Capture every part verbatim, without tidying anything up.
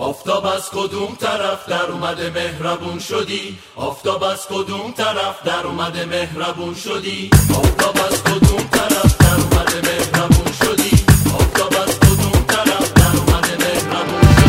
آفتاب از کدوم طرف در اومده مهربون شدی؟ آفتاب از کدوم طرف در اومده مهربون شدی؟ آفتاب از کدوم طرف در اومده مهربون شدی؟ آفتاب از کدوم طرف در اومده مهربون شدی؟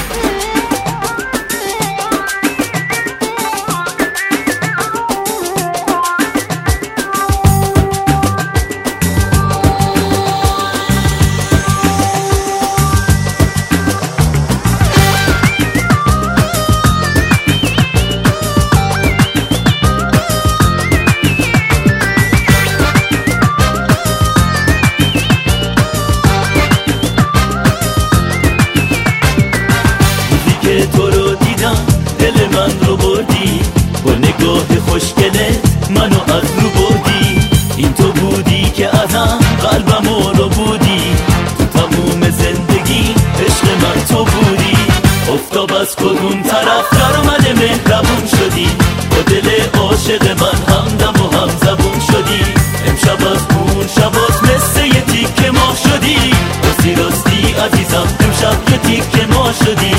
تو رو دیدم دل من رو بردی، با نگاه خوشگلت منو از رو بردی. این تو بودی که ازم قلبم رو بودی، تو تموم زندگی عشق من تو بودی. آفتاب از کدوم طرف در اومده مهربون شدی، با دل عاشق من همدم و هم زبون شدی. امشب از اون شباز مثل یه تیکه ماه شدی، راستی راستی عزیزم امشب یه تیکه ماه شدی.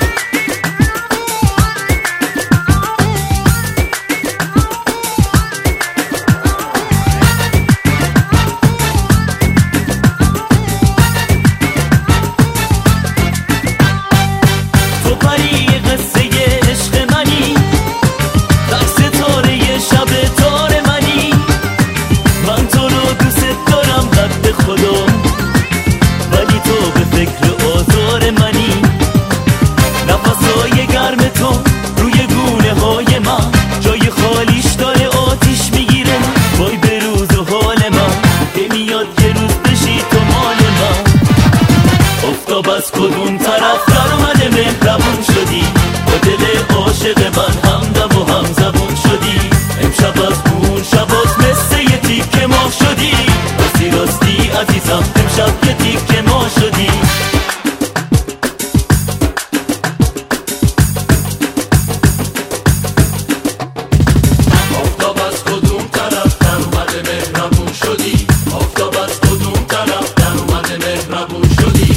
ولی تو به فکر آزار منی، نفسای گرم تو روی گونه های من جای خالیش داره آتیش میگیره. وای به روز و حال من که میاد یه روز بشی تو مال من. آفتاب از کدوم طرف در اومده مهربون شدی، با دل عاشق من همدم و هم زبون شدی. امشب از اون شباز مثل یه تیکه ماه شدی، راستی راستی عزیزم امشب یه تیکه ماه شدی. آفتاب از کدوم طرف در اومده مهربون شدی؟ آفتاب از کدوم طرف در اومده مهربون شدی؟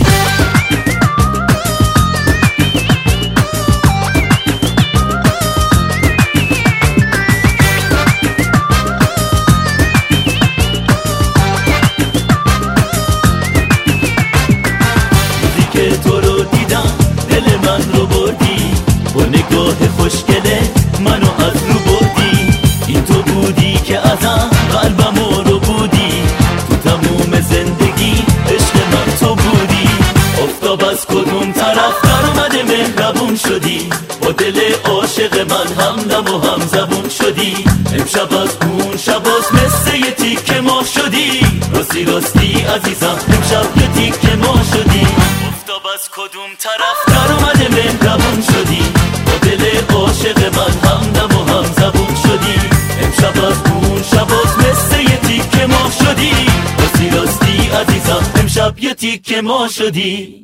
تو رو دیدم دل من رو بردی، با نگاه خوشگلت منو از رو بردی. این تو بودی که ازم قلبم رو بودی، تو تموم زندگی عشق من تو بودی. آفتاب از کدوم طرف در اومده مهربون شدی، با دل عاشق من همدم و هم زبون شدی. امشب از اون شباز مثل یه تیکه ماه شدی، راستی راستی عزیزم امشب یه تیکه ماه شدی. آفتاب از کدوم طرف در اومده مهربون شدی، با دل عاشق من همدم و هم زبون شدی. امشب از اون شباز مثل یه تیکه ماه شدی، راستی راستی عزیزم امشب یه تیکه ماه شدی.